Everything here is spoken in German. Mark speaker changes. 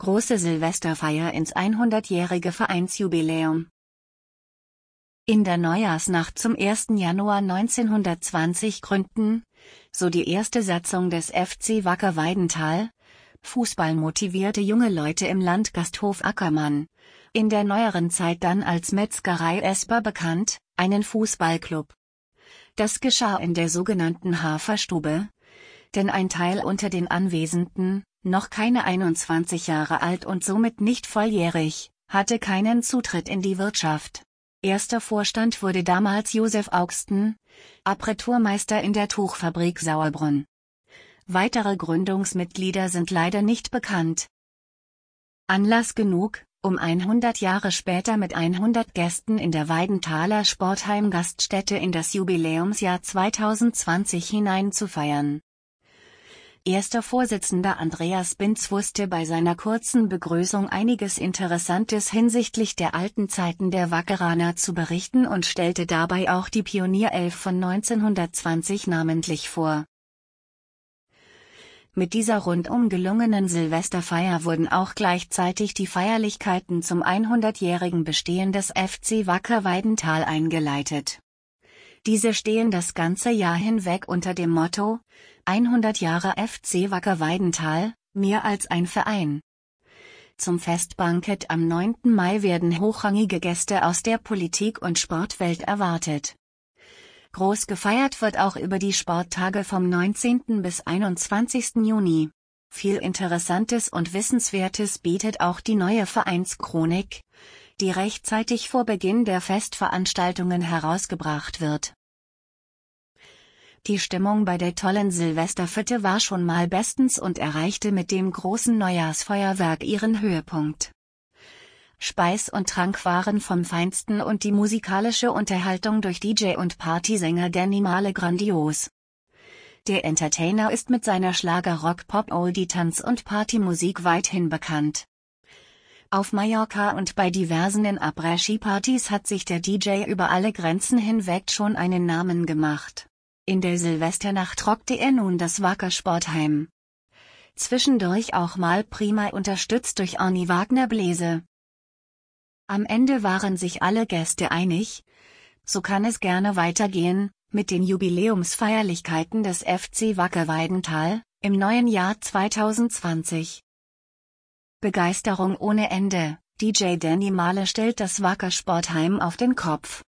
Speaker 1: Große Silvesterfeier ins 100-jährige Vereinsjubiläum. In der Neujahrsnacht zum 1. Januar 1920 gründeten, so die erste Satzung des FC Wacker Weidenthal, fußballmotivierte junge Leute im Landgasthof Ackermann, in der neueren Zeit dann als Metzgerei Esper bekannt, einen Fußballclub. Das geschah in der sogenannten Haferstube, denn ein Teil unter den Anwesenden, noch keine 21 Jahre alt und somit nicht volljährig, hatte keinen Zutritt in die Wirtschaft. Erster Vorstand wurde damals Josef Augsten, Apparatuurmeister in der Tuchfabrik Sauerbrunn. Weitere Gründungsmitglieder sind leider nicht bekannt. Anlass genug, um 100 Jahre später mit 100 Gästen in der Weidenthaler Sportheim-Gaststätte in das Jubiläumsjahr 2020 hinein zu feiern. Erster Vorsitzender Andreas Binz wusste bei seiner kurzen Begrüßung einiges Interessantes hinsichtlich der alten Zeiten der Wackeraner zu berichten und stellte dabei auch die Pionierelf von 1920 namentlich vor. Mit dieser rundum gelungenen Silvesterfeier wurden auch gleichzeitig die Feierlichkeiten zum 100-jährigen Bestehen des FC Wacker Weidenthal eingeleitet. Diese stehen das ganze Jahr hinweg unter dem Motto: 100 Jahre FC Wacker Weidenthal, mehr als ein Verein. Zum Festbankett am 9. Mai werden hochrangige Gäste aus der Politik- und Sportwelt erwartet. Groß gefeiert wird auch über die Sporttage vom 19. bis 21. Juni. Viel Interessantes und Wissenswertes bietet auch die neue Vereinschronik, die rechtzeitig vor Beginn der Festveranstaltungen herausgebracht wird. Die Stimmung bei der tollen Silvesterfete war schon mal bestens und erreichte mit dem großen Neujahrsfeuerwerk ihren Höhepunkt. Speis und Trank waren vom Feinsten und die musikalische Unterhaltung durch DJ und Partysänger Danny Mahle grandios. Der Entertainer ist mit seiner Schlager-Rock-Pop-Oldie-Tanz- und Partymusik weithin bekannt. Auf Mallorca und bei diversen Après-Ski-Partys hat sich der DJ über alle Grenzen hinweg schon einen Namen gemacht. In der Silvesternacht rockte er nun das Wacker Sportheim. Zwischendurch auch mal prima unterstützt durch Arni Wagner Bläse. Am Ende waren sich alle Gäste einig, so kann es gerne weitergehen, mit den Jubiläumsfeierlichkeiten des FC Wacker Weidenthal, im neuen Jahr 2020. Begeisterung ohne Ende, DJ Danny Mahle stellt das Wacker Sportheim auf den Kopf.